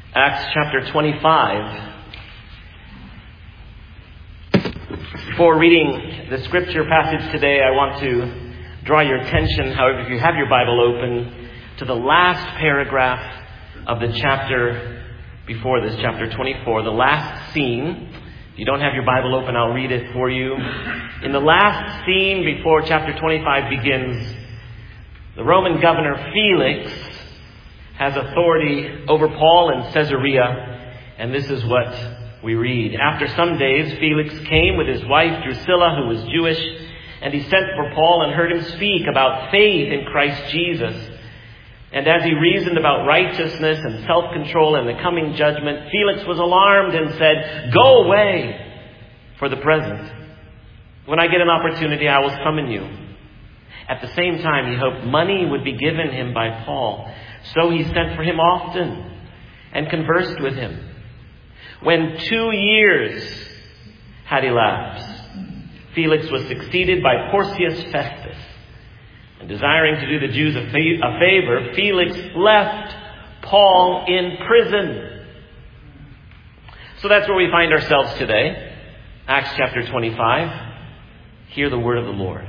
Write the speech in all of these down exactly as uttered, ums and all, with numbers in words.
Acts chapter twenty-five. Before reading the scripture passage today, I want to draw your attention, however, if you have your Bible open, to the last paragraph of the chapter before this, chapter twenty-four, the last scene. If you don't have your Bible open, I'll read it for you. In the last scene before chapter twenty-five begins, the Roman governor Felix has authority over Paul in Caesarea, and this is what we read. After some days, Felix came with his wife Drusilla, who was Jewish, and he sent for Paul and heard him speak about faith in Christ Jesus. And as he reasoned about righteousness and self-control and the coming judgment, Felix was alarmed and said, "Go away for the present. When I get an opportunity, I will summon you." At the same time, he hoped money would be given him by Paul. So he sent for him often and conversed with him. When two years had elapsed, Felix was succeeded by Porcius Festus. And desiring to do the Jews a, fa- a favor, Felix left Paul in prison. So that's where we find ourselves today. Acts chapter twenty-five. Hear the word of the Lord.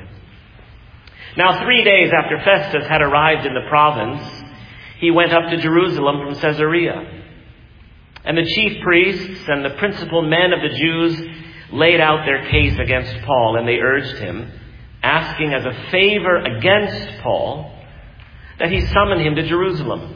Now three days after Festus had arrived in the province, he went up to Jerusalem from Caesarea. And the chief priests and the principal men of the Jews laid out their case against Paul, and they urged him, asking as a favor against Paul, that he summon him to Jerusalem,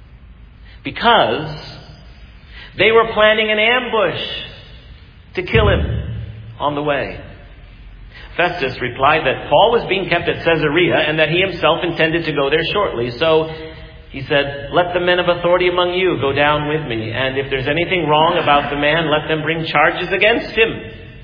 because they were planning an ambush to kill him on the way. Festus replied that Paul was being kept at Caesarea and that he himself intended to go there shortly. So he said, "Let the men of authority among you go down with me, and if there's anything wrong about the man, let them bring charges against him."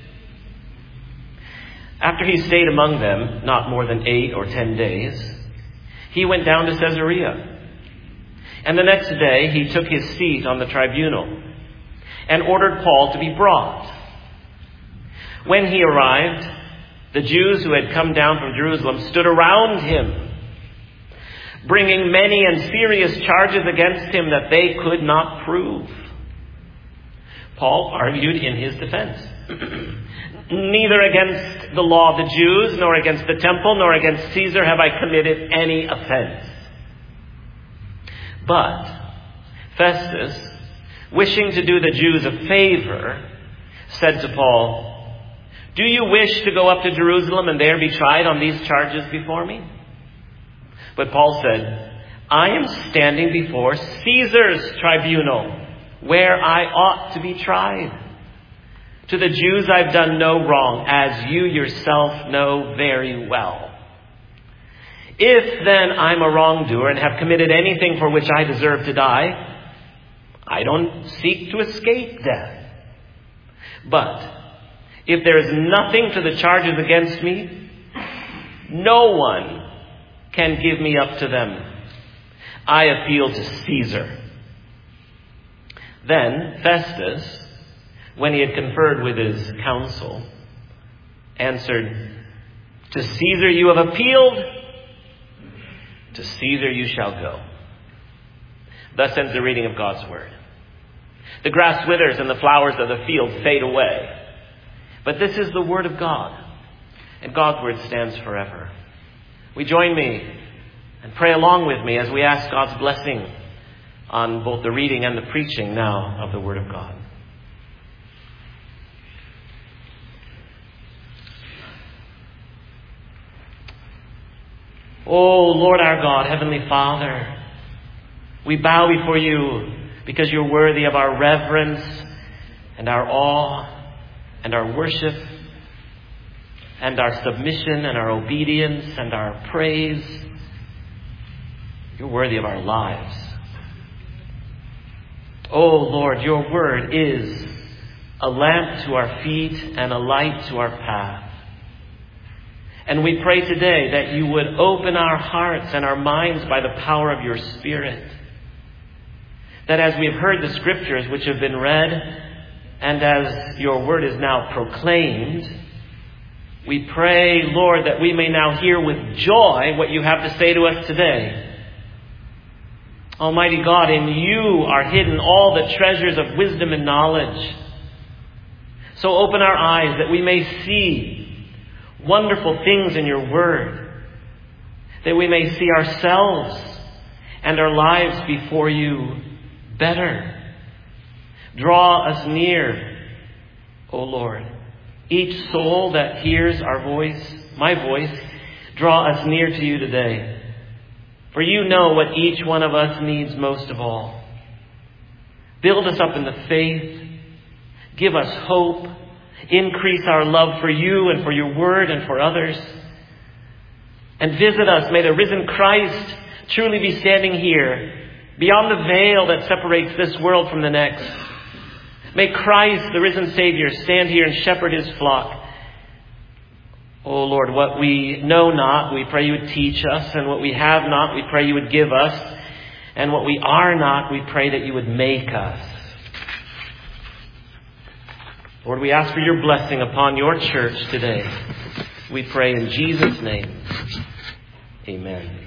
After he stayed among them not more than eight or ten days, he went down to Caesarea. And the next day he took his seat on the tribunal and ordered Paul to be brought. When he arrived, the Jews who had come down from Jerusalem stood around him, bringing many and serious charges against him that they could not prove. Paul argued in his defense. "Neither against the law of the Jews, nor against the temple, nor against Caesar have I committed any offense." But Festus, wishing to do the Jews a favor, said to Paul, "Do you wish to go up to Jerusalem and there be tried on these charges before me?" But Paul said, "I am standing before Caesar's tribunal, where I ought to be tried. To the Jews I've done no wrong, as you yourself know very well. If then I'm a wrongdoer and have committed anything for which I deserve to die, I don't seek to escape death. But if there is nothing to the charges against me, no one can give me up to them. I appeal to Caesar." Then Festus, when he had conferred with his council, answered, "To Caesar you have appealed, to Caesar you shall go." Thus ends the reading of God's word. The grass withers and the flowers of the field fade away, but this is the word of God, and God's word stands forever. We join me and pray along with me as we ask God's blessing on both the reading and the preaching now of the word of God. Oh, Lord our God, Heavenly Father, we bow before you because you're worthy of our reverence and our awe and our worship and our submission and our obedience and our praise. You're worthy of our lives. Oh, Lord, your word is a lamp to our feet and a light to our path. And we pray today that you would open our hearts and our minds by the power of your Spirit. That as we have heard the scriptures which have been read, and as your word is now proclaimed, we pray, Lord, that we may now hear with joy what you have to say to us today. Almighty God, in you are hidden all the treasures of wisdom and knowledge. So open our eyes that we may see wonderful things in your word, that we may see ourselves and our lives before you better. Draw us near, O Lord. Each soul that hears our voice, my voice, draw us near to you today. For you know what each one of us needs most of all. Build us up in the faith. Give us hope. Increase our love for you and for your word and for others. And visit us. May the risen Christ truly be standing here, beyond the veil that separates this world from the next. May Christ, the risen Savior, stand here and shepherd his flock. Oh Lord, what we know not, we pray you would teach us. And what we have not, we pray you would give us. And what we are not, we pray that you would make us. Lord, we ask for your blessing upon your church today. We pray in Jesus' name. Amen.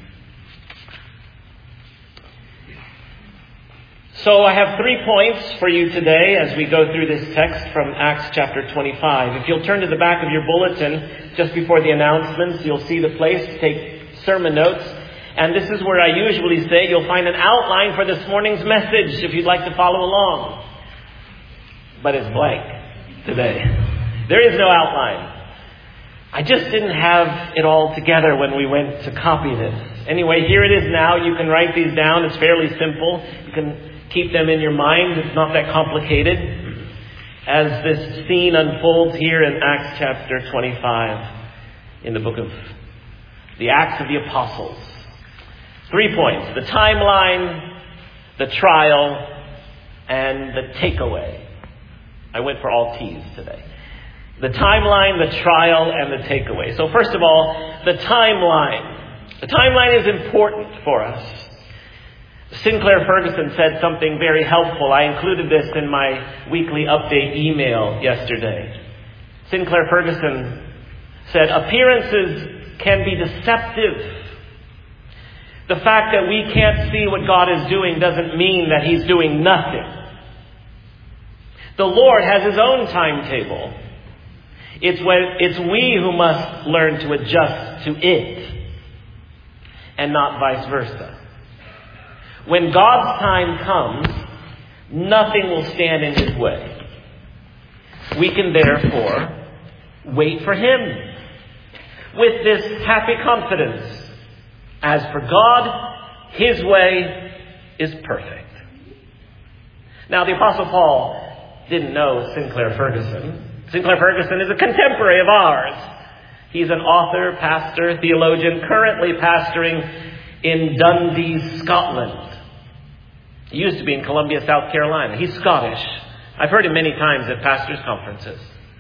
So I have three points for you today as we go through this text from Acts chapter twenty-five. If you'll turn to the back of your bulletin just before the announcements, you'll see the place to take sermon notes. And this is where I usually say you'll find an outline for this morning's message if you'd like to follow along. But it's blank today. There is no outline. I just didn't have it all together when we went to copy this. Anyway, here it is now. You can write these down. It's fairly simple. You can keep them in your mind. It's not that complicated. As this scene unfolds here in Acts chapter twenty-five, in the book of the Acts of the Apostles. Three points: the timeline, the trial, and the takeaway. I went for all T's today. The timeline, the trial, and the takeaway. So first of all, the timeline. The timeline is important for us. Sinclair Ferguson said something very helpful. I included this in my weekly update email yesterday. Sinclair Ferguson said, appearances can be deceptive. The fact that we can't see what God is doing doesn't mean that he's doing nothing. The Lord has his own timetable. It's when, it's we who must learn to adjust to it, and not vice versa. When God's time comes, nothing will stand in his way. We can therefore wait for him with this happy confidence. As for God, his way is perfect. Now, the Apostle Paul didn't know Sinclair Ferguson. Sinclair Ferguson is a contemporary of ours. He's an author, pastor, theologian, currently pastoring in Dundee, Scotland. He used to be in Columbia, South Carolina. He's Scottish. I've heard him many times at pastors' conferences.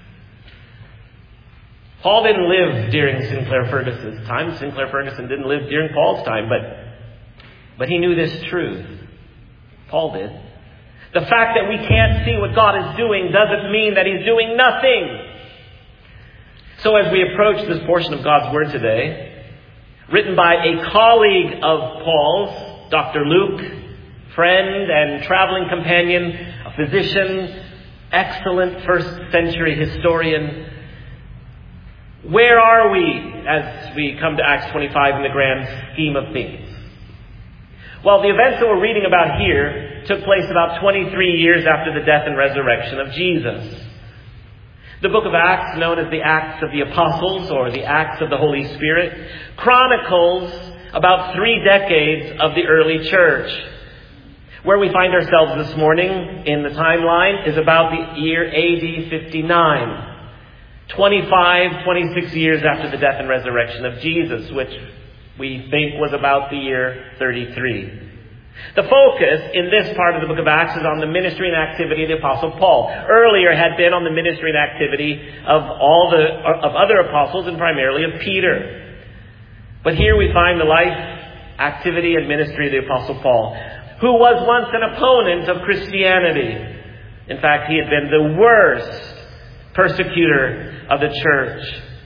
Paul didn't live during Sinclair Ferguson's time. Sinclair Ferguson didn't live during Paul's time, but, but he knew this truth. Paul did. The fact that we can't see what God is doing doesn't mean that he's doing nothing. So as we approach this portion of God's Word today, written by a colleague of Paul's, Doctor Luke, friend and traveling companion, a physician, excellent first century historian. Where are we as we come to Acts twenty-five in the grand scheme of things? Well, the events that we're reading about here took place about twenty-three years after the death and resurrection of Jesus. The book of Acts, known as the Acts of the Apostles or the Acts of the Holy Spirit, chronicles about three decades of the early church. Where we find ourselves this morning in the timeline is about the year A D fifty-nine. twenty-five, twenty-six years after the death and resurrection of Jesus, which we think was about the year thirty-three. The focus in this part of the book of Acts is on the ministry and activity of the Apostle Paul. Earlier had been on the ministry and activity of all the of other apostles and primarily of Peter. But here we find the life, activity, and ministry of the Apostle Paul, who was once an opponent of Christianity. In fact, he had been the worst persecutor of the church.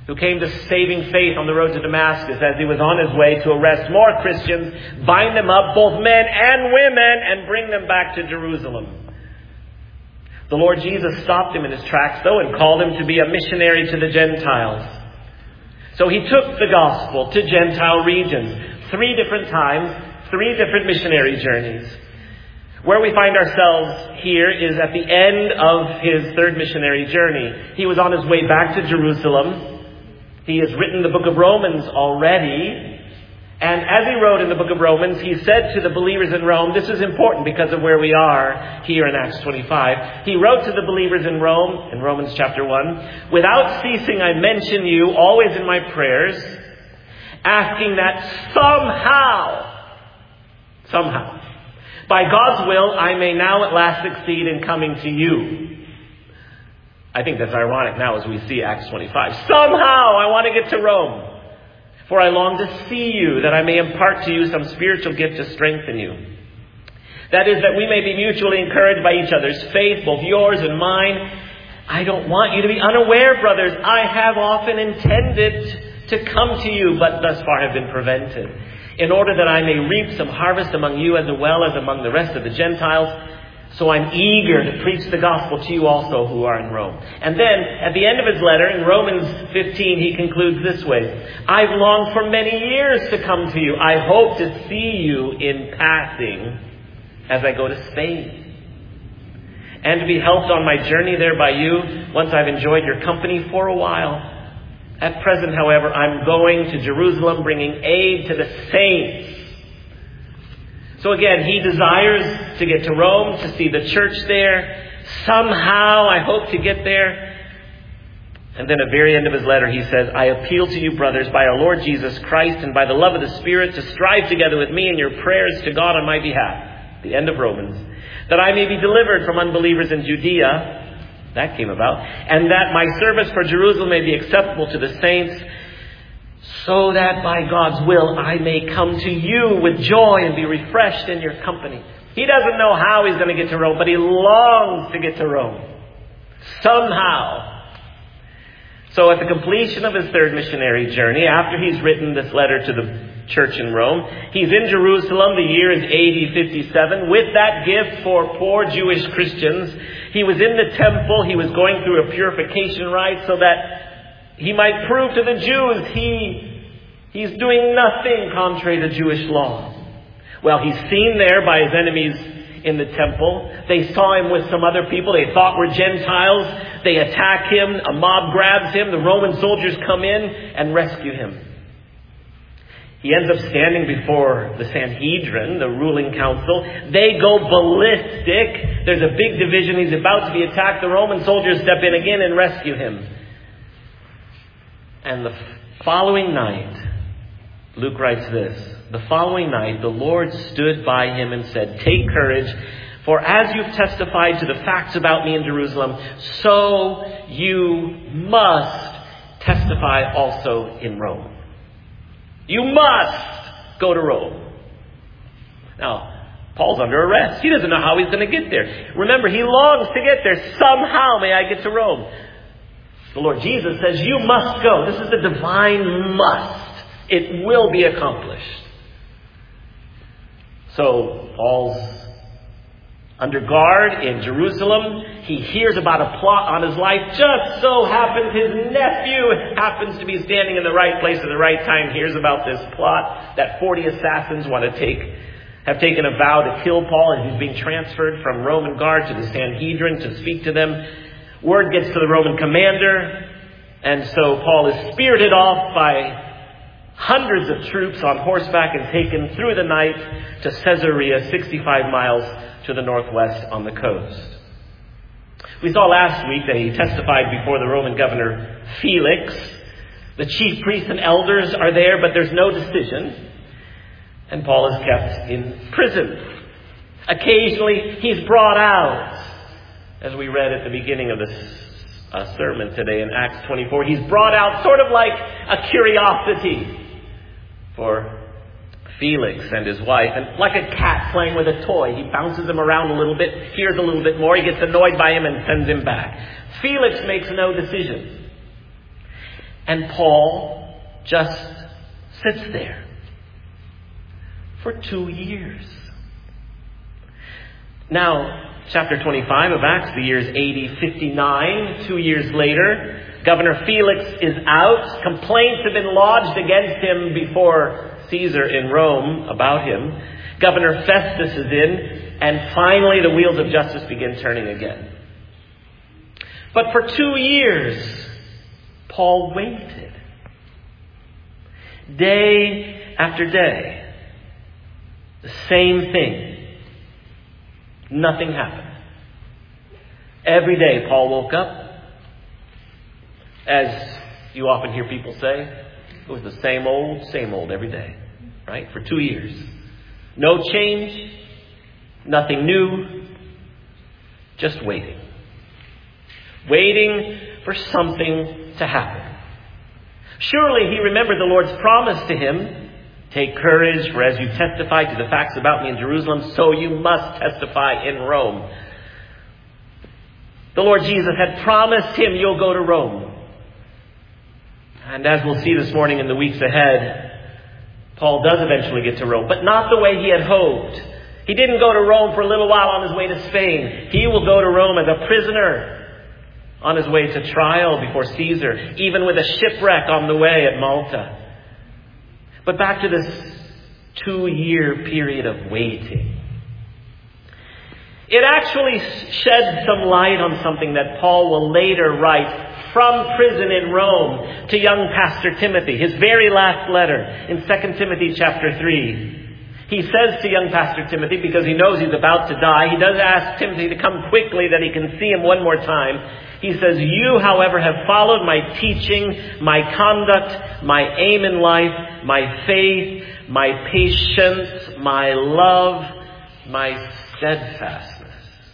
who came to saving faith on the road to Damascus as he was on his way to arrest more Christians, bind them up, both men and women, and bring them back to Jerusalem. The Lord Jesus stopped him in his tracks, though, and called him to be a missionary to the Gentiles. So he took the gospel to Gentile regions. Three different times, three different missionary journeys. Where we find ourselves here is at the end of his third missionary journey. He was on his way back to Jerusalem. He has written the book of Romans already. And as he wrote in the book of Romans, he said to the believers in Rome, this is important because of where we are here in Acts twenty-five. He wrote to the believers in Rome, in Romans chapter one, without ceasing I mention you always in my prayers, asking that somehow, somehow, by God's will, I may now at last succeed in coming to you. I think that's ironic now as we see Acts twenty-five. Somehow I want to get to Rome. For I long to see you, that I may impart to you some spiritual gift to strengthen you. That is, that we may be mutually encouraged by each other's faith, both yours and mine. I don't want you to be unaware, brothers. I have often intended to come to you, but thus far have been prevented, in order that I may reap some harvest among you as well as among the rest of the Gentiles. So I'm eager to preach the gospel to you also who are in Rome. And then, at the end of his letter, in Romans fifteen, he concludes this way. I've longed for many years to come to you. I hope to see you in passing as I go to Spain, and to be helped on my journey there by you once I've enjoyed your company for a while. At present, however, I'm going to Jerusalem, bringing aid to the saints. So again, he desires to get to Rome, to see the church there. Somehow, I hope to get there. And then at the very end of his letter, he says, I appeal to you, brothers, by our Lord Jesus Christ and by the love of the Spirit, to strive together with me in your prayers to God on my behalf. The end of Romans. That I may be delivered from unbelievers in Judea. That came about. And that my service for Jerusalem may be acceptable to the saints, so that by God's will I may come to you with joy and be refreshed in your company. He doesn't know how he's going to get to Rome, but he longs to get to Rome. Somehow. So at the completion of his third missionary journey, after he's written this letter to the church in Rome, he's in Jerusalem. The year is A D fifty-seven. With that gift for poor Jewish Christians, he was in the temple. He was going through a purification rite so that he might prove to the Jews he he's doing nothing contrary to Jewish law. Well, he's seen there by his enemies in the temple. They saw him with some other people they thought were Gentiles. They attack him. A mob grabs him. The Roman soldiers come in and rescue him. He ends up standing before the Sanhedrin, the ruling council. They go ballistic. There's a big division. He's about to be attacked. The Roman soldiers step in again and rescue him. And the following night, Luke writes this, the following night the Lord stood by him and said, take courage, for as you've testified to the facts about me in Jerusalem, so you must testify also in Rome. You must go to Rome. Now, Paul's under arrest. He doesn't know how he's going to get there. Remember, he longs to get there. Somehow may I get to Rome. The Lord Jesus says, you must go. This is the divine must. It will be accomplished. So Paul's under guard in Jerusalem. He hears about a plot on his life. Just so happens his nephew happens to be standing in the right place at the right time. Hears about this plot that forty assassins want to take, have taken a vow to kill Paul, and he's being transferred from Roman guard to the Sanhedrin to speak to them. Word gets to the Roman commander, and so Paul is spirited off by hundreds of troops on horseback and taken through the night to Caesarea, sixty-five miles to the northwest on the coast. We saw last week that he testified before the Roman governor Felix. The chief priests and elders are there, but there's no decision. And Paul is kept in prison. Occasionally, he's brought out. As we read at the beginning of this uh, sermon today in Acts twenty-four, he's brought out sort of like a curiosity for Felix and his wife. And like a cat playing with a toy, he bounces him around a little bit, hears a little bit more, he gets annoyed by him and sends him back. Felix makes no decision. And Paul just sits there for two years. Now, chapter twenty-five of Acts, the year is A D fifty-nine. Two years later, Governor Felix is out. Complaints have been lodged against him before Caesar in Rome about him. Governor Festus is in, and finally the wheels of justice begin turning again. But for two years, Paul waited. Day after day. The same thing. Nothing happened. Every day Paul woke up. As you often hear people say, it was the same old, same old every day. Right? For two years. No change. Nothing new. Just waiting. Waiting for something to happen. Surely he remembered the Lord's promise to him. Take courage, for as you testify to the facts about me in Jerusalem, so you must testify in Rome. The Lord Jesus had promised him, you'll go to Rome. And as we'll see this morning in the weeks ahead, Paul does eventually get to Rome, but not the way he had hoped. He didn't go to Rome for a little while on his way to Spain. He will go to Rome as a prisoner on his way to trial before Caesar, even with a shipwreck on the way at Malta. But back to this two-year period of waiting. It actually sheds some light on something that Paul will later write from prison in Rome to young Pastor Timothy, his very last letter in Second Timothy chapter three. He says to young Pastor Timothy, because he knows he's about to die, he does ask Timothy to come quickly that he can see him one more time. He says, you, however, have followed my teaching, my conduct, my aim in life, my faith, my patience, my love, my steadfastness.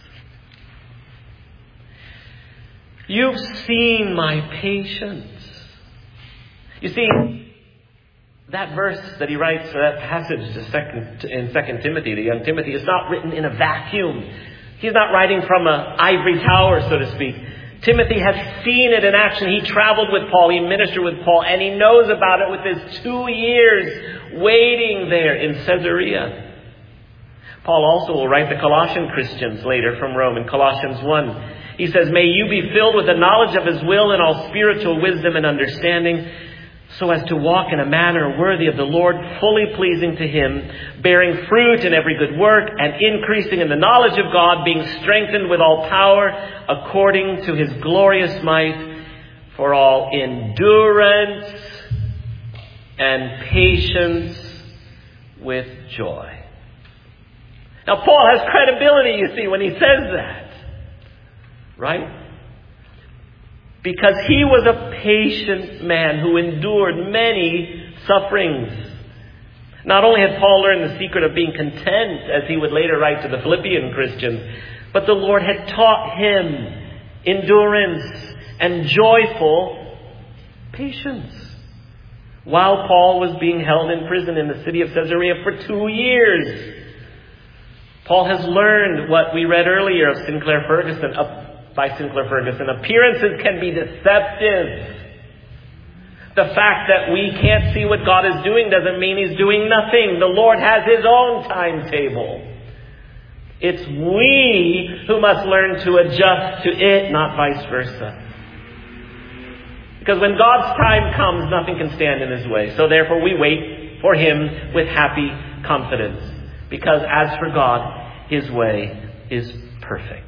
You've seen my patience. You see, that verse that he writes, that passage to second, in Second Timothy, to young Timothy, is not written in a vacuum. He's not writing from an ivory tower, so to speak. Timothy has seen it in action. He traveled with Paul. He ministered with Paul. And he knows about it with his two years waiting there in Caesarea. Paul also will write the Colossian Christians later from Rome in Colossians one. He says, may you be filled with the knowledge of his will and all spiritual wisdom and understanding, so as to walk in a manner worthy of the Lord, fully pleasing to him, bearing fruit in every good work, and increasing in the knowledge of God, being strengthened with all power, according to his glorious might, for all endurance and patience with joy. Now, Paul has credibility, you see, when he says that. Right? Because he was a patient man who endured many sufferings. Not only had Paul learned the secret of being content, as he would later write to the Philippian Christians, but the Lord had taught him endurance and joyful patience. While Paul was being held in prison in the city of Caesarea for two years, Paul has learned what we read earlier of Sinclair Ferguson, by Sinclair Ferguson. Appearances can be deceptive. The fact that we can't see what God is doing doesn't mean he's doing nothing. The Lord has his own timetable. It's we who must learn to adjust to it, not vice versa. Because when God's time comes, nothing can stand in his way. So therefore we wait for him with happy confidence. Because as for God, his way is perfect.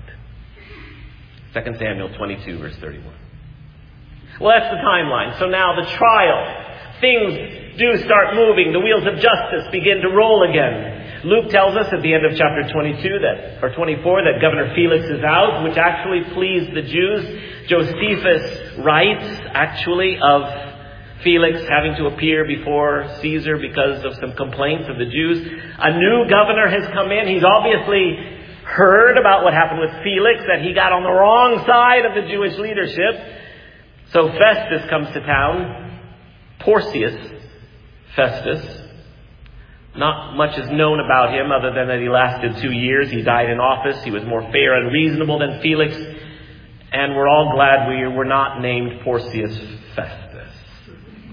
Second Samuel twenty-two, verse thirty-one. Well, that's the timeline. So now the trial. Things do start moving. The wheels of justice begin to roll again. Luke tells us at the end of chapter twenty-two, that, or twenty-four, that Governor Felix is out, which actually pleased the Jews. Josephus writes, actually, of Felix having to appear before Caesar because of some complaints of the Jews. A new governor has come in. He's obviously heard about what happened with Felix, that he got on the wrong side of the Jewish leadership. So Festus comes to town. Porcius Festus. Not much is known about him other than that he lasted two years. He died in office. He was more fair and reasonable than Felix. And we're all glad we were not named Porcius Festus.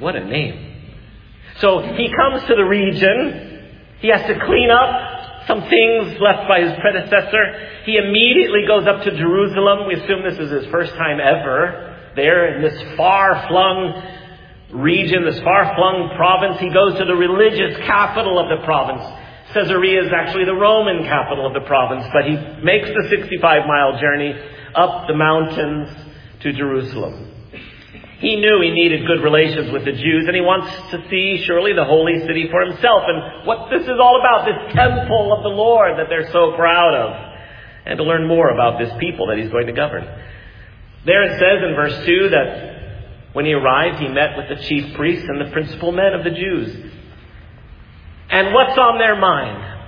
What a name. So he comes to the region. He has to clean up some things left by his predecessor. He immediately goes up to Jerusalem. We assume this is his first time ever there in this far-flung region, this far-flung province. He goes to the religious capital of the province. Caesarea is actually the Roman capital of the province, but he makes the sixty-five mile journey up the mountains to Jerusalem. He knew he needed good relations with the Jews, and he wants to see, surely, the holy city for himself and what this is all about, this temple of the Lord that they're so proud of, and to learn more about this people that he's going to govern. There it says in verse two that when he arrived, he met with the chief priests and the principal men of the Jews. And what's on their mind?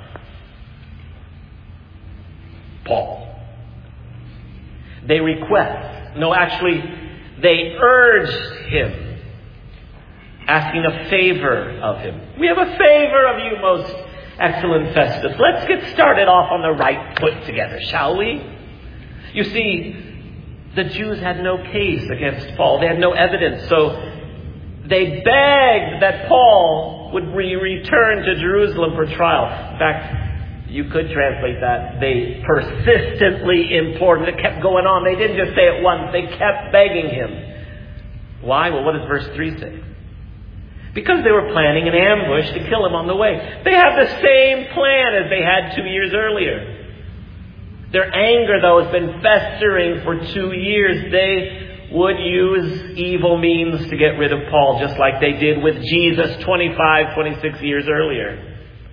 Paul. They request, no, actually, they urged him, asking a favor of him. We have a favor of you, most excellent Festus. Let's get started off on the right foot together, shall we? You see, the Jews had no case against Paul. They had no evidence. So they begged that Paul would be returned to Jerusalem for trial. In fact, you could translate that. They persistently implored. It kept going on. They didn't just say it once. They kept begging him. Why? Well, what does verse three say? Because they were planning an ambush to kill him on the way. They have the same plan as they had two years earlier. Their anger, though, has been festering for two years. They would use evil means to get rid of Paul, just like they did with Jesus twenty-five, twenty-six years earlier.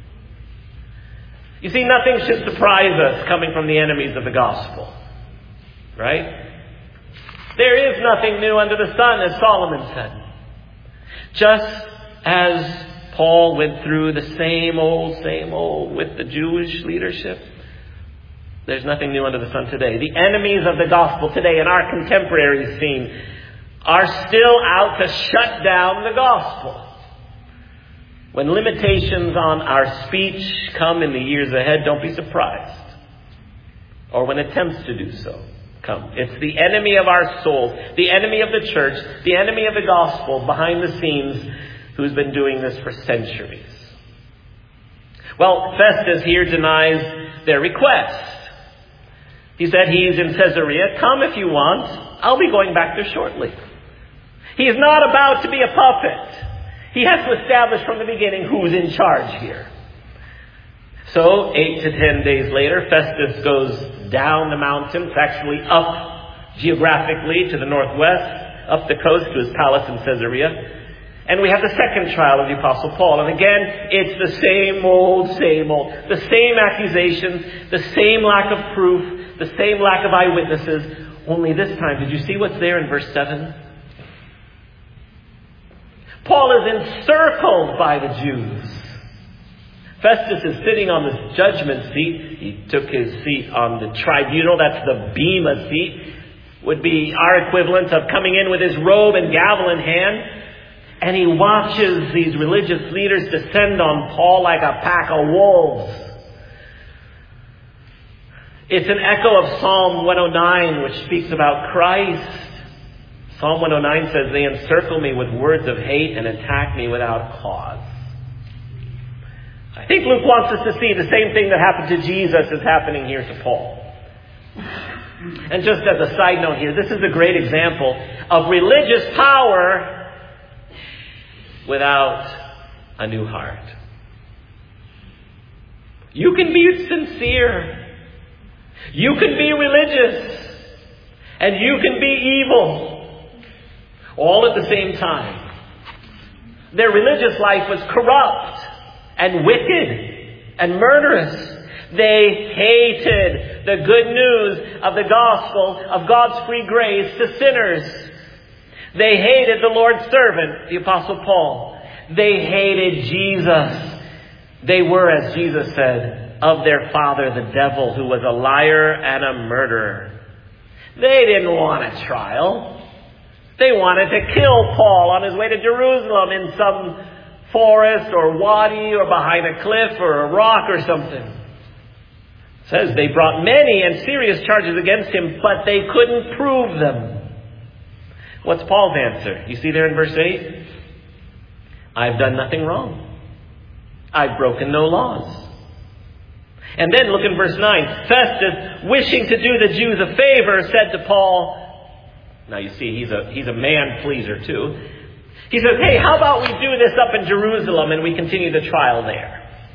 You see, nothing should surprise us coming from the enemies of the gospel. Right? There is nothing new under the sun, as Solomon said. Just as Paul went through the same old, same old with the Jewish leadership, there's nothing new under the sun today. The enemies of the gospel today in our contemporary scene are still out to shut down the gospel. When limitations on our speech come in the years ahead, don't be surprised. Or when attempts to do so come. It's the enemy of our souls, the enemy of the church, the enemy of the gospel behind the scenes who's been doing this for centuries. Well, Festus here denies their request. He said he's in Caesarea. Come if you want. I'll be going back there shortly. He is not about to be a puppet. He has to establish from the beginning who's in charge here. So, eight to ten days later, Festus goes down the mountains, actually up geographically to the northwest, up the coast to his palace in Caesarea. And we have the second trial of the Apostle Paul. And again, it's the same old, same old. The same accusations, the same lack of proof, the same lack of eyewitnesses. Only this time, did you see what's there in verse seven? Paul is encircled by the Jews. Festus is sitting on the judgment seat. He took his seat on the tribunal. That's the bema seat. Would be our equivalent of coming in with his robe and gavel in hand. And he watches these religious leaders descend on Paul like a pack of wolves. It's an echo of Psalm one oh nine, which speaks about Christ. Psalm one oh nine says, they encircle me with words of hate and attack me without cause. I think Luke wants us to see the same thing that happened to Jesus is happening here to Paul. And just as a side note here, this is a great example of religious power without a new heart. You can be sincere. You can be religious. And you can be evil. All at the same time. Their religious life was corrupt and wicked and murderous. They hated the good news of the gospel of God's free grace to sinners. They hated the Lord's servant, the Apostle Paul. They hated Jesus. They were, as Jesus said, of their father the devil, who was a liar and a murderer. They didn't want a trial. They wanted to kill Paul on his way to Jerusalem in some forest or wadi or behind a cliff or a rock or something. It says they brought many and serious charges against him, but they couldn't prove them. What's Paul's answer? You see there in verse eight? I've done nothing wrong. I've broken no laws. And then look in verse nine. Festus, wishing to do the Jews a favor, said to Paul, now you see, he's a, he's a man pleaser too. He says, hey, how about we do this up in Jerusalem and we continue the trial there?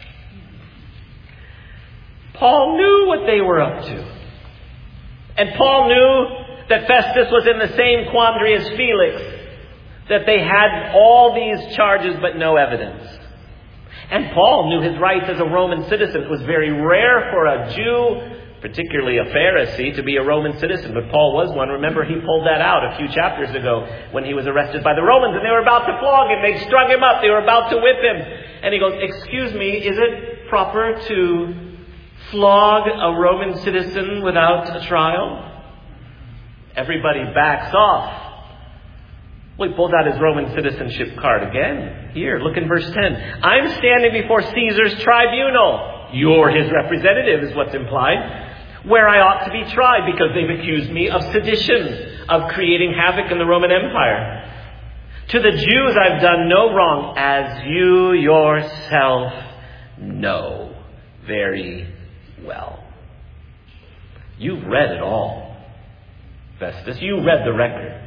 Paul knew what they were up to. And Paul knew that Festus was in the same quandary as Felix, that they had all these charges but no evidence. And Paul knew his rights as a Roman citizen. It was very rare for a Jew, particularly a Pharisee, to be a Roman citizen. But Paul was one. Remember, he pulled that out a few chapters ago when he was arrested by the Romans and they were about to flog him. They strung him up. They were about to whip him. And he goes, excuse me, is it proper to flog a Roman citizen without a trial? Everybody backs off. Well, he pulls out his Roman citizenship card again. Here, look in verse ten. I'm standing before Caesar's tribunal. You're his representative, is what's implied. Where I ought to be tried because they've accused me of sedition, of creating havoc in the Roman Empire. To the Jews I've done no wrong, as you yourself know very well. You've read it all, Festus. You read the record.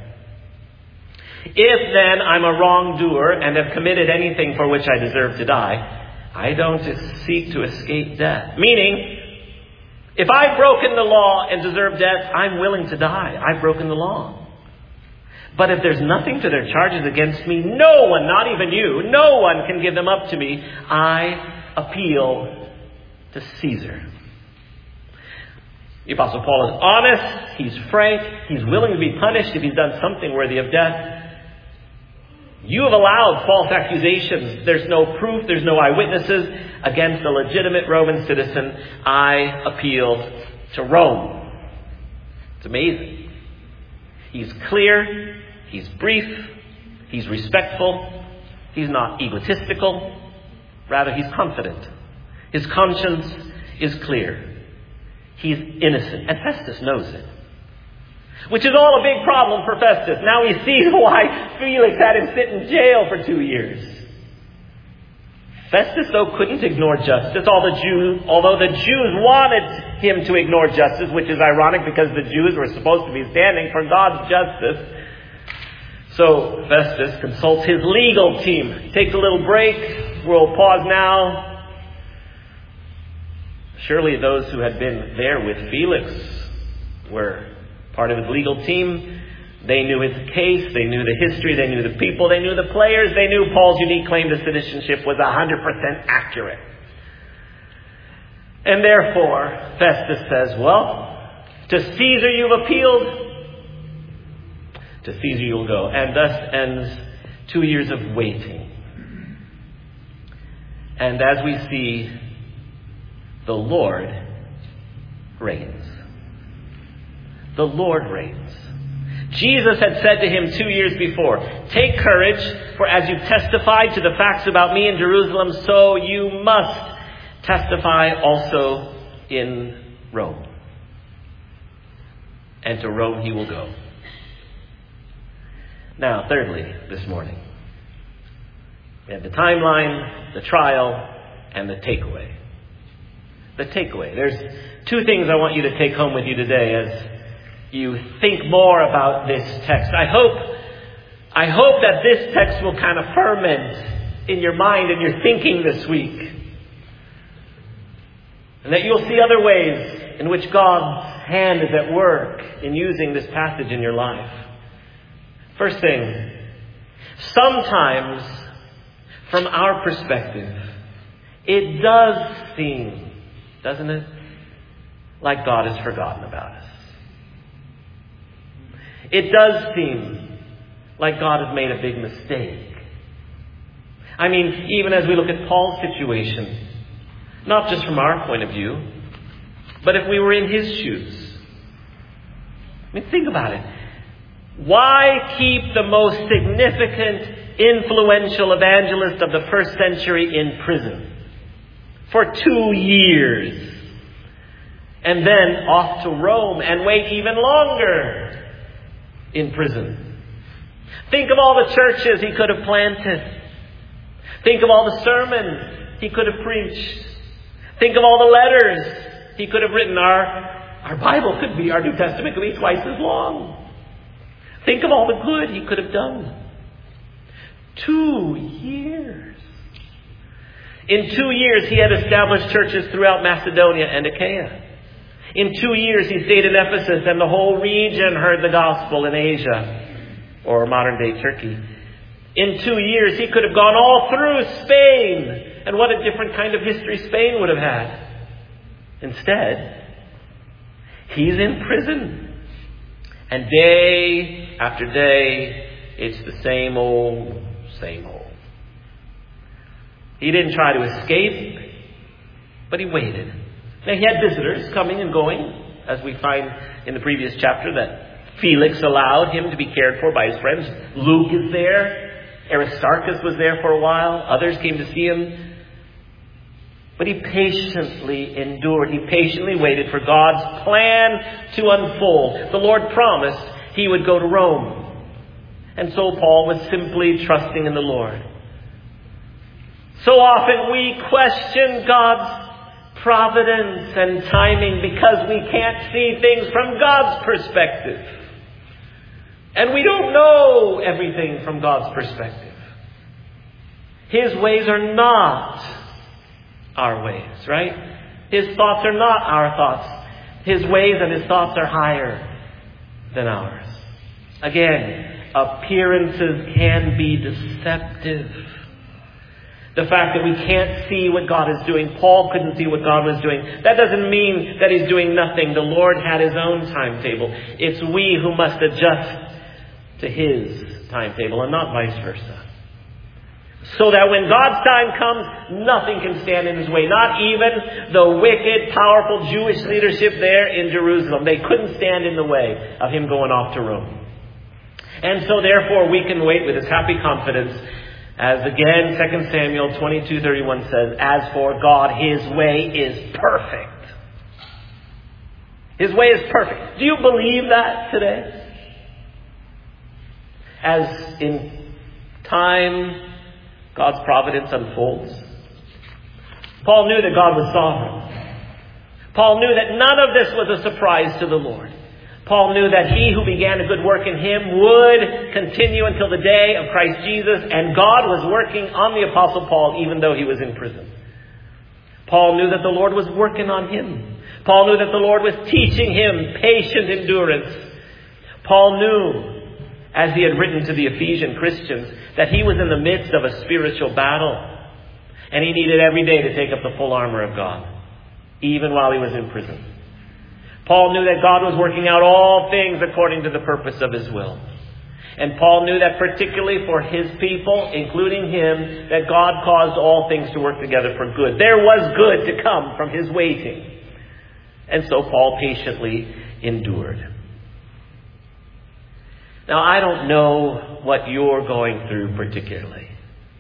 If then I'm a wrongdoer and have committed anything for which I deserve to die, I don't seek to escape death. Meaning, if I've broken the law and deserve death, I'm willing to die. I've broken the law. But if there's nothing to their charges against me, no one, not even you, no one can give them up to me. I appeal to Caesar. The Apostle Paul is honest, he's frank, he's willing to be punished if he's done something worthy of death. You have allowed false accusations. There's no proof, there's no eyewitnesses against a legitimate Roman citizen. I appeal to Rome. It's amazing. He's clear, he's brief, he's respectful, he's not egotistical. Rather, he's confident. His conscience is clear. He's innocent. And Festus knows it. Which is all a big problem for Festus. Now he sees why Felix had him sit in jail for two years. Festus, though, couldn't ignore justice, although the Jews, although the Jews wanted him to ignore justice, which is ironic because the Jews were supposed to be standing for God's justice. So Festus consults his legal team. He takes a little break. We'll pause now. Surely those who had been there with Felix were part of his legal team. They knew his case. They knew the history. They knew the people. They knew the players. They knew Paul's unique claim to citizenship was one hundred percent accurate. And therefore, Festus says, well, to Caesar you've appealed. To Caesar you'll go. And thus ends two years of waiting. And as we see, the Lord reigns. The Lord reigns. Jesus had said to him two years before, take courage, for as you testified to the facts about me in Jerusalem, so you must testify also in Rome. And to Rome he will go. Now, thirdly, this morning, we have the timeline, the trial, and the takeaway. The takeaway. There's two things I want you to take home with you today as you think more about this text. I hope, I hope that this text will kind of ferment in your mind and your thinking this week. And that you'll see other ways in which God's hand is at work in using this passage in your life. First thing, sometimes from our perspective, it does seem, doesn't it, like God has forgotten about us. It does seem like God has made a big mistake. I mean, even as we look at Paul's situation, not just from our point of view, but if we were in his shoes. I mean, think about it. Why keep the most significant, influential evangelist of the first century in prison for two years? And then off to Rome and wait even longer in prison. Think of all the churches he could have planted. Think of all the sermons he could have preached. Think of all the letters he could have written. Our, our Bible could be, our New Testament could be twice as long. Think of all the good he could have done. Two years. In two years, he had established churches throughout Macedonia and Achaia. In two years, he stayed in Ephesus, and the whole region heard the gospel in Asia, or modern-day Turkey. In two years, he could have gone all through Spain. And what a different kind of history Spain would have had. Instead, he's in prison. And day after day, it's the same old, same old. He didn't try to escape, but he waited. Now, he had visitors coming and going, as we find in the previous chapter that Felix allowed him to be cared for by his friends. Luke is there. Aristarchus was there for a while. Others came to see him. But he patiently endured. He patiently waited for God's plan to unfold. The Lord promised he would go to Rome. And so Paul was simply trusting in the Lord. So often we question God's providence and timing because we can't see things from God's perspective. And we don't know everything from God's perspective. His ways are not our ways, right? His thoughts are not our thoughts. His ways and his thoughts are higher than ours. Again, appearances can be deceptive. The fact that we can't see what God is doing. Paul couldn't see what God was doing. That doesn't mean that he's doing nothing. The Lord had his own timetable. It's we who must adjust to his timetable and not vice versa. So that when God's time comes, nothing can stand in his way. Not even the wicked, powerful Jewish leadership there in Jerusalem. They couldn't stand in the way of him going off to Rome. And so therefore we can wait with this happy confidence, as again Second Samuel twenty-two thirty-one says, as for God, his way is perfect. His way is perfect. Do you believe that today? As in time, God's providence unfolds. Paul knew that God was sovereign. Paul knew that none of this was a surprise to the Lord. Paul knew that he who began a good work in him would continue until the day of Christ Jesus, and God was working on the Apostle Paul even though he was in prison. Paul knew that the Lord was working on him. Paul knew that the Lord was teaching him patient endurance. Paul knew, as he had written to the Ephesian Christians, that he was in the midst of a spiritual battle, and he needed every day to take up the full armor of God, even while he was in prison. Paul knew that God was working out all things according to the purpose of his will. And Paul knew that particularly for his people, including him, that God caused all things to work together for good. There was good to come from his waiting. And so Paul patiently endured. Now, I don't know what you're going through particularly,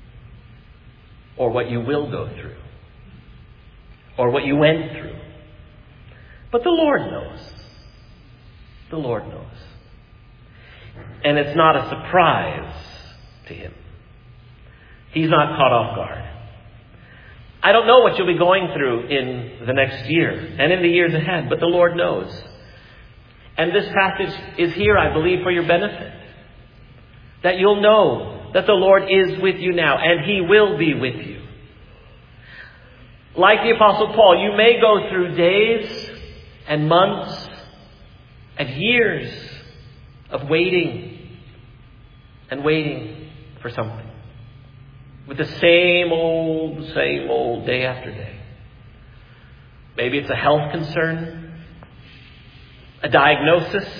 or what you will go through, or what you went through. But the Lord knows. The Lord knows. And it's not a surprise to him. He's not caught off guard. I don't know what you'll be going through in the next year and in the years ahead, but the Lord knows. And this passage is here, I believe, for your benefit. That you'll know that the Lord is with you now, and he will be with you. Like the Apostle Paul, you may go through days and months and years of waiting and waiting for something. With the same old, same old day after day. Maybe it's a health concern, a diagnosis,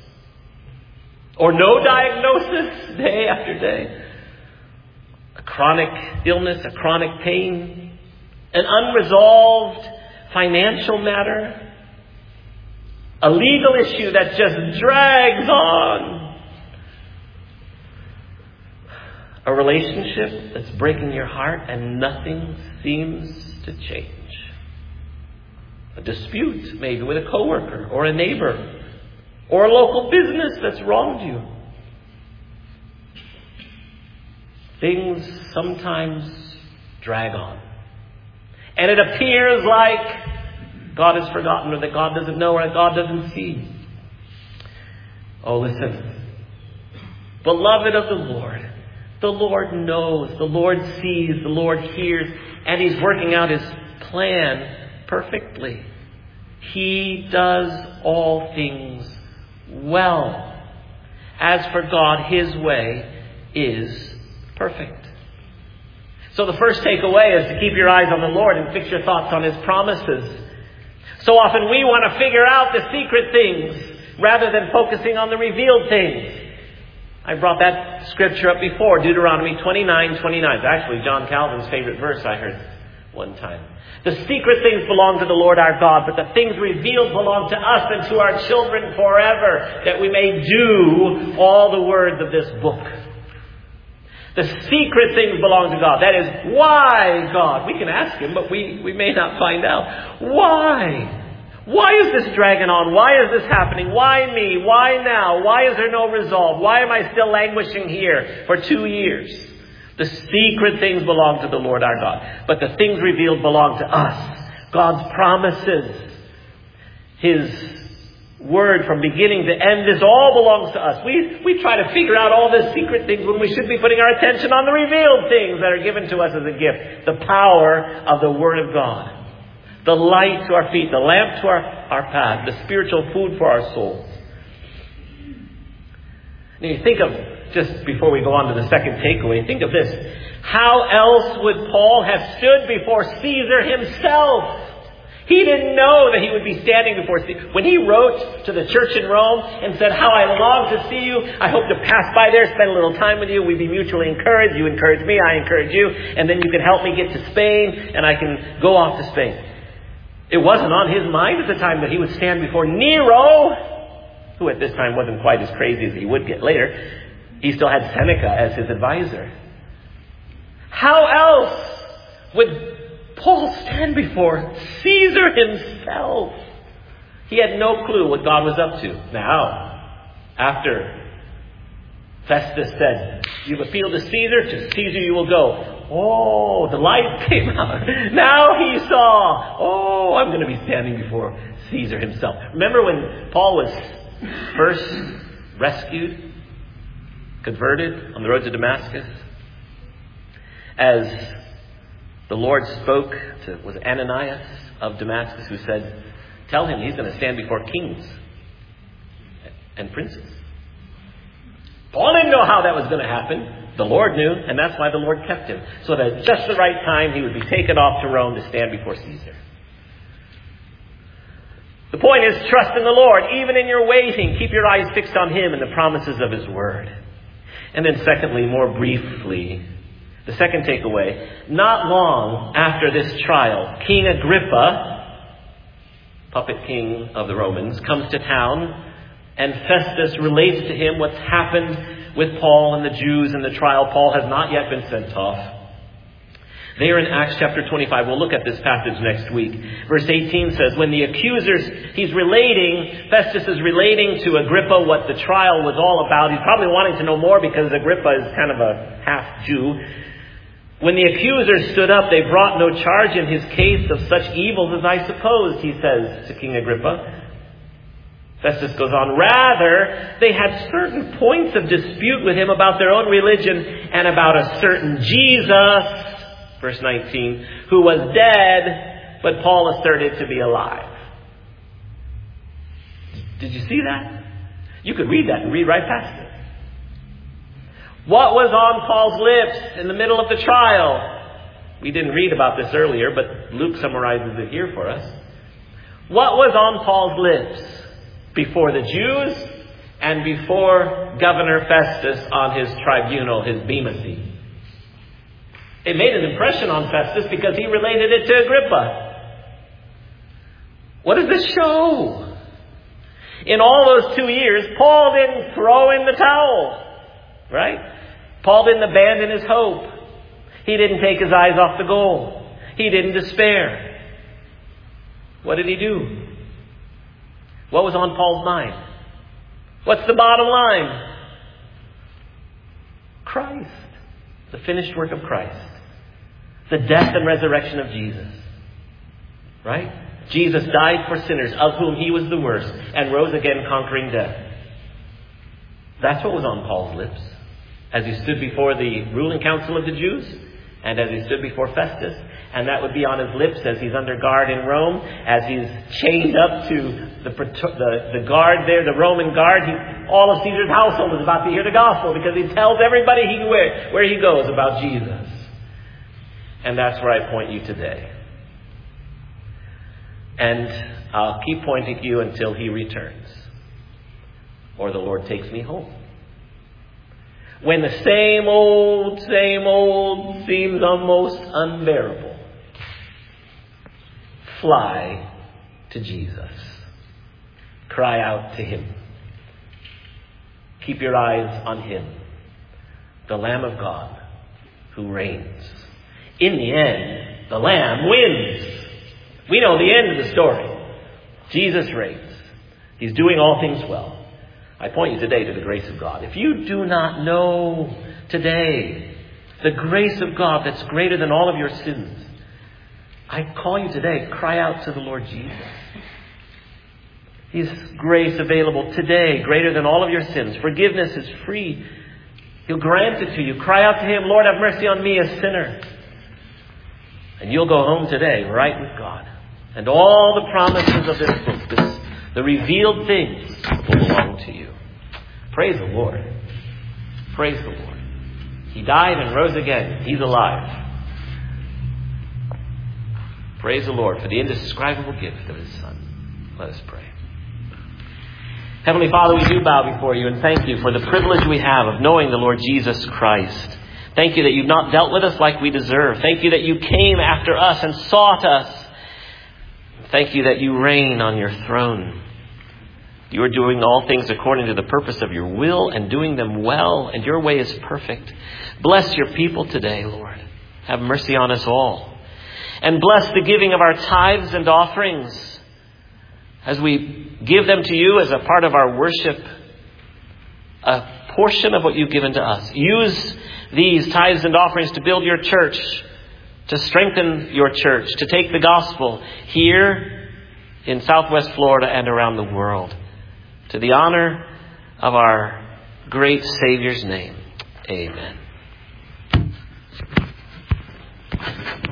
or no diagnosis day after day. A chronic illness, a chronic pain, an unresolved financial matter, a legal issue that just drags on. A relationship that's breaking your heart and nothing seems to change. A dispute maybe with a coworker or a neighbor or a local business that's wronged you. Things sometimes drag on. And it appears like God has forgotten, or that God doesn't know, or that God doesn't see. Oh, listen. Beloved of the Lord, the Lord knows, the Lord sees, the Lord hears, and He's working out His plan perfectly. He does all things well. As for God, His way is perfect. So the first takeaway is to keep your eyes on the Lord and fix your thoughts on His promises. So often we want to figure out the secret things rather than focusing on the revealed things. I brought that scripture up before, Deuteronomy twenty-nine twenty-nine. It's actually John Calvin's favorite verse, I heard one time. The secret things belong to the Lord our God, but the things revealed belong to us and to our children forever, that we may do all the words of this book. The secret things belong to God. That is, why God? We can ask Him, but we, we may not find out. Why? Why is this dragging on? Why is this happening? Why me? Why now? Why is there no resolve? Why am I still languishing here for two years? The secret things belong to the Lord our God, but the things revealed belong to us. God's promises, His word from beginning to end, this all belongs to us. We, we try to figure out all the secret things when we should be putting our attention on the revealed things that are given to us as a gift. The power of the Word of God. The light to our feet, the lamp to our, our path, the spiritual food for our souls. Now you think of, just before we go on to the second takeaway, think of this. How else would Paul have stood before Caesar himself? He didn't know that he would be standing before Caesar. When he wrote to the church in Rome and said, how I long to see you, I hope to pass by there, spend a little time with you, we'd be mutually encouraged, you encourage me, I encourage you, and then you can help me get to Spain, and I can go off to Spain. It wasn't on his mind at the time that he would stand before Nero, who at this time wasn't quite as crazy as he would get later. He still had Seneca as his advisor. How else would Paul stand before Caesar himself? He had no clue what God was up to. Now, after Festus said, you've appealed to Caesar, to Caesar you will go. Oh, the light came out. Now he saw, oh, I'm going to be standing before Caesar himself. Remember when Paul was first rescued, converted on the road to Damascus? As the Lord spoke to, was Ananias of Damascus, who said, tell him he's going to stand before kings and princes. Paul didn't know how that was going to happen. The Lord knew, and that's why the Lord kept him. So that at just the right time, he would be taken off to Rome to stand before Caesar. The point is, trust in the Lord. Even in your waiting, keep your eyes fixed on Him and the promises of His Word. And then secondly, more briefly, the second takeaway, not long after this trial, King Agrippa, puppet king of the Romans, comes to town, and Festus relates to him what's happened with Paul and the Jews in the trial. Paul has not yet been sent off. There in Acts chapter twenty-five, we'll look at this passage next week. Verse eighteen says, when the accusers, he's relating, Festus is relating to Agrippa what the trial was all about. He's probably wanting to know more because Agrippa is kind of a half Jew. When the accusers stood up, they brought no charge in his case of such evils as I supposed, he says to King Agrippa. Festus goes on, rather, they had certain points of dispute with him about their own religion and about a certain Jesus, verse nineteen, who was dead, but Paul asserted to be alive. Did you see that? You could read that and read right past it. What was on Paul's lips in the middle of the trial? We didn't read about this earlier, but Luke summarizes it here for us. What was on Paul's lips before the Jews and before Governor Festus on his tribunal, his bema seat? It made an impression on Festus because he related it to Agrippa. What does this show? In all those two years, Paul didn't throw in the towel. Right? Paul didn't abandon his hope. He didn't take his eyes off the goal. He didn't despair. What did he do? What was on Paul's mind? What's the bottom line? Christ. The finished work of Christ. The death and resurrection of Jesus. Right? Jesus died for sinners, of whom he was the worst, and rose again conquering death. That's what was on Paul's lips as he stood before the ruling council of the Jews and as he stood before Festus. And that would be on his lips as he's under guard in Rome, as he's chained up to the the, the guard there, the Roman guard. He, all of Caesar's household is about to hear the gospel because he tells everybody he, where, where he goes about Jesus. And that's where I point you today. And I'll keep pointing you until he returns, or the Lord takes me home. When the same old, same old seems almost unbearable, fly to Jesus. Cry out to him. Keep your eyes on him, the Lamb of God who reigns. In the end, the Lamb wins. We know the end of the story. Jesus reigns. He's doing all things well. I point you today to the grace of God. If you do not know today the grace of God that's greater than all of your sins, I call you today, cry out to the Lord Jesus. His grace available today, greater than all of your sins. Forgiveness is free. He'll grant it to you. Cry out to him, Lord, have mercy on me, a sinner. And you'll go home today right with God. And all the promises of this book, this, the revealed things, will belong to you. Praise the Lord. Praise the Lord. He died and rose again. He's alive. Praise the Lord for the indescribable gift of his Son. Let us pray. Heavenly Father, we do bow before you and thank you for the privilege we have of knowing the Lord Jesus Christ. Thank you that you've not dealt with us like we deserve. Thank you that you came after us and sought us. Thank you that you reign on your throne. You are doing all things according to the purpose of your will and doing them well, and your way is perfect. Bless your people today, Lord. Have mercy on us all. And bless the giving of our tithes and offerings as we give them to you as a part of our worship, a portion of what you've given to us. Use these tithes and offerings to build your church, to strengthen your church, to take the gospel here in Southwest Florida and around the world. To the honor of our great Savior's name. Amen.